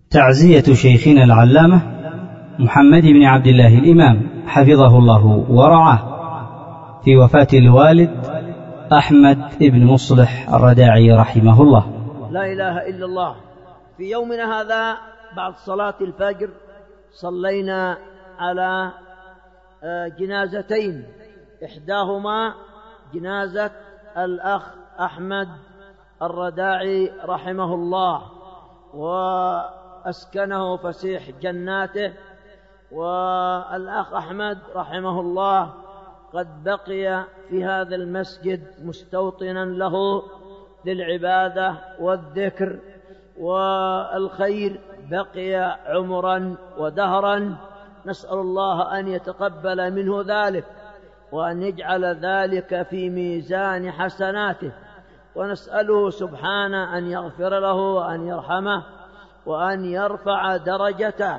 تعزية شيخنا العلامة محمد بن عبد الله الإمام حفظه الله ورعاه في وفاة الوالد أحمد بن مصلح الرداعي رحمه الله. لا إله إلا الله. في يومنا هذا بعد صلاة الفجر صلينا على جنازتين، إحداهما جنازة الأخ أحمد الرداعي رحمه الله وأسكنه فسيح جناته، والأخ أحمد رحمه الله قد بقي في هذا المسجد مستوطنا له للعبادة والذكر والخير، بقي عمرا ودهرا. نسأل الله أن يتقبل منه ذلك وأن يجعل ذلك في ميزان حسناته، ونسأله سبحانه أن يغفر له وأن يرحمه وأن يرفع درجته،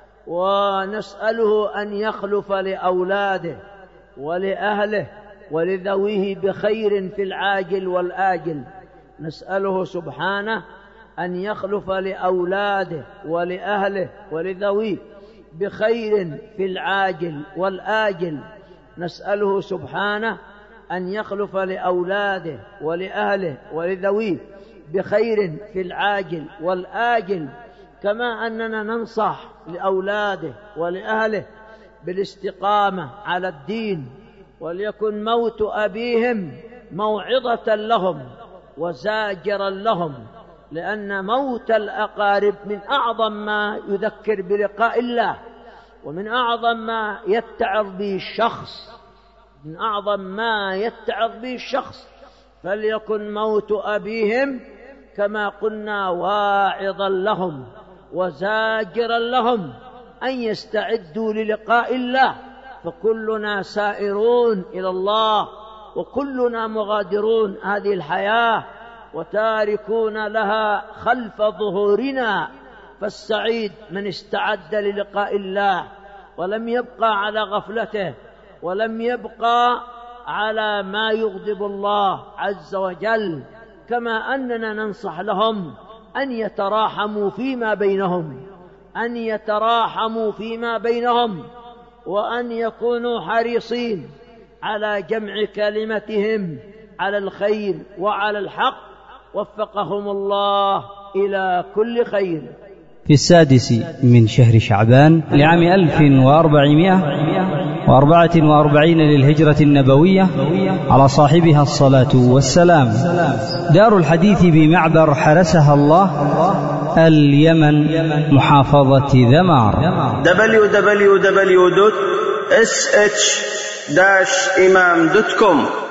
ونسأله أن يخلف لأولاده ولأهله ولذويه بخير في العاجل والآجل. نسأله سبحانه أن يخلف لأولاده ولأهله ولذويه بخير في العاجل والآجل. نسأله سبحانه أن يخلف لأولاده ولأهله ولذويه بخير في العاجل والآجل، كما أننا ننصح لأولاده ولأهله بالاستقامة على الدين، وليكن موت أبيهم موعظة لهم وزاجرا لهم، لأن موت الأقارب من أعظم ما يذكر بلقاء الله، ومن أعظم ما يتعظ به الشخص، من أعظم ما يتعظ به الشخص. فليكن موت أبيهم كما قلنا واعظا لهم وزاجرا لهم أن يستعدوا للقاء الله، فكلنا سائرون إلى الله وكلنا مغادرون هذه الحياة وتاركون لها خلف ظهورنا. فالسعيد من استعد للقاء الله ولم يبقى على غفلته ولم يبقى على ما يغضب الله عز وجل. كما أننا ننصح لهم أن يتراحموا فيما بينهم، أن يتراحموا فيما بينهم، وأن يكونوا حريصين على جمع كلمتهم على الخير وعلى الحق، وفقهم الله إلى كل خير. في 6 من شهر شعبان لعام 1444 للهجرة النبوية على صاحبها الصلاة والسلام، دار الحديث بمعبر حرسها الله اليمن محافظة ذمار. www.sh-imam.com